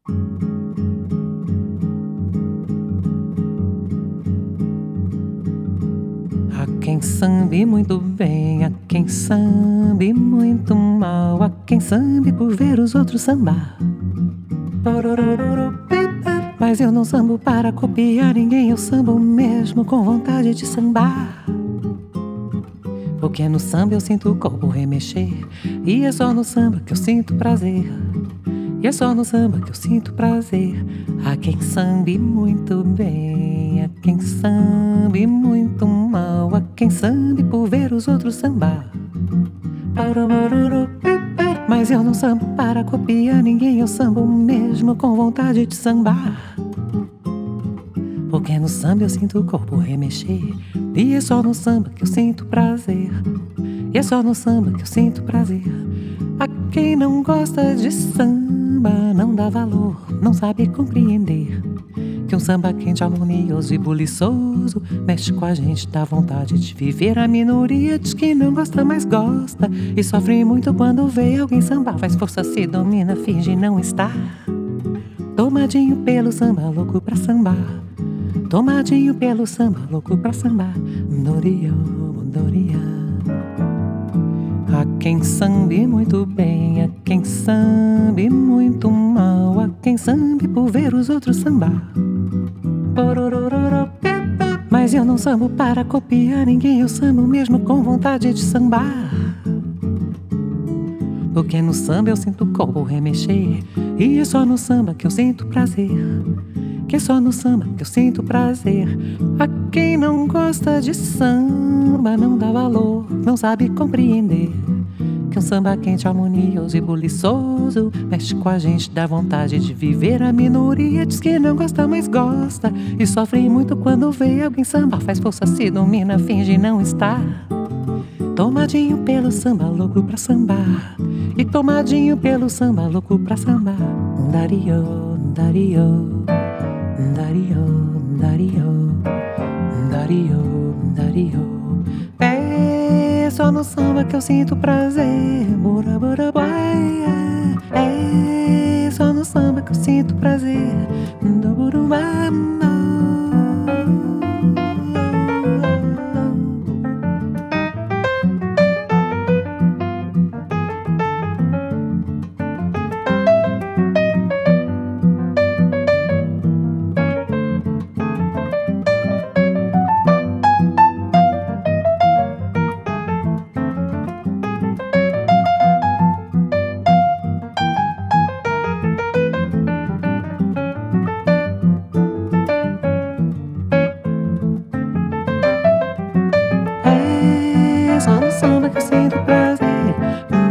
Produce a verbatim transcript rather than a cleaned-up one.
Há quem sambe muito bem, há quem sambe muito mal, há quem sambe por ver os outros sambar. Mas eu não sambo para copiar ninguém, eu sambo mesmo com vontade de sambar. Porque no samba eu sinto o corpo remexer, e é só no samba que eu sinto prazer. E é só no samba que eu sinto prazer. Há quem sambe muito bem, há quem sambe muito mal, há quem sambe por ver os outros sambar. Mas eu não sambo para copiar ninguém, eu sambo mesmo com vontade de sambar. Porque no samba eu sinto o corpo remexer, e é só no samba que eu sinto prazer. E é só no samba que eu sinto prazer. A quem não gosta de samba não dá valor, não sabe compreender que um samba quente, harmonioso e buliçoso mexe com a gente, dá vontade de viver. A minoria diz que não gosta, mas gosta, e sofre muito quando vê alguém sambar. Faz força, se domina, finge não estar tomadinho pelo samba, louco pra sambar. Tomadinho pelo samba, louco pra sambar. Doria, doria. Há quem sambe muito bem, há quem sambe muito mal, há quem sambe por ver os outros sambar. Mas eu não sambo para copiar ninguém, eu sambo mesmo com vontade de sambar. Porque no samba eu sinto o corpo remexer, e é só no samba que eu sinto prazer. Que é só no samba que eu sinto prazer. A quem não gosta de samba não dá valor, não sabe compreender que um samba quente, harmonioso e buliçoso mexe com a gente, dá vontade de viver. A minoria diz que não gosta, mas gosta, e sofre muito quando vê alguém sambar. Faz força, se domina, finge não estar tomadinho pelo samba, louco pra sambar. E tomadinho pelo samba, louco pra sambar. Dario, dario, dario, dario, dario, dario. É só no samba que eu sinto prazer. Bora, bora, baia. É só no samba que eu sinto prazer. Do, buru, ba, no. É só no samba que eu sinto prazer.